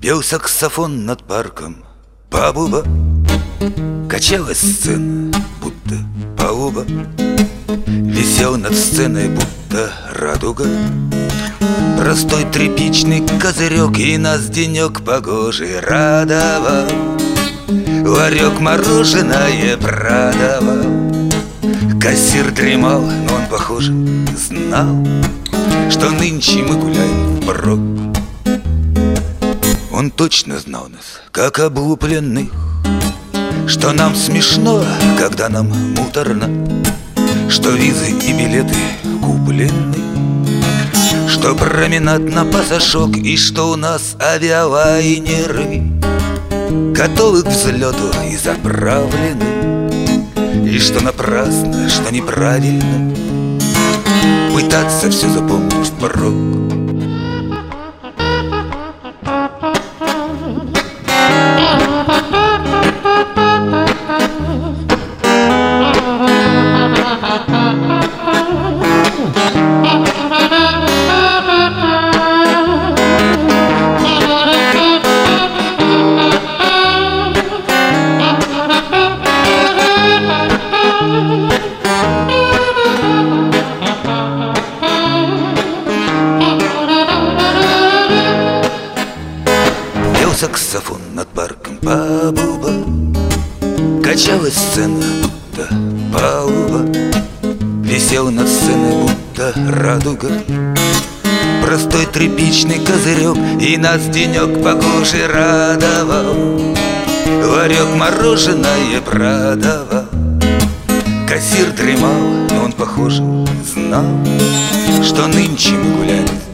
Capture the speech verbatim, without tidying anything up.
Пел саксофон над парком бабуба, качалась сцена, будто палуба. Висел над сценой, будто радуга. Простой тряпичный козырек, и нас денек погожий радовал. Ларек мороженое продавал. Кассир дремал, но он, похоже, знал, что нынче мы гуляем впрок. Он точно знал нас, как облупленных, что нам смешно, когда нам муторно, что визы и билеты куплены, что променад на пасашок, и что у нас авиалайнеры готовы к взлету и заправлены, и что напрасно, что неправильно пытаться все запомнить впрок. Саксофон над парком бабуба, качалась сцена, будто палуба. Висел над сценой, будто радуга. Простой тряпичный козырек, и нас денек погожий радовал. Ларек мороженое продавал. Кассир дремал, но он, похоже, знал, что нынче мы гуляли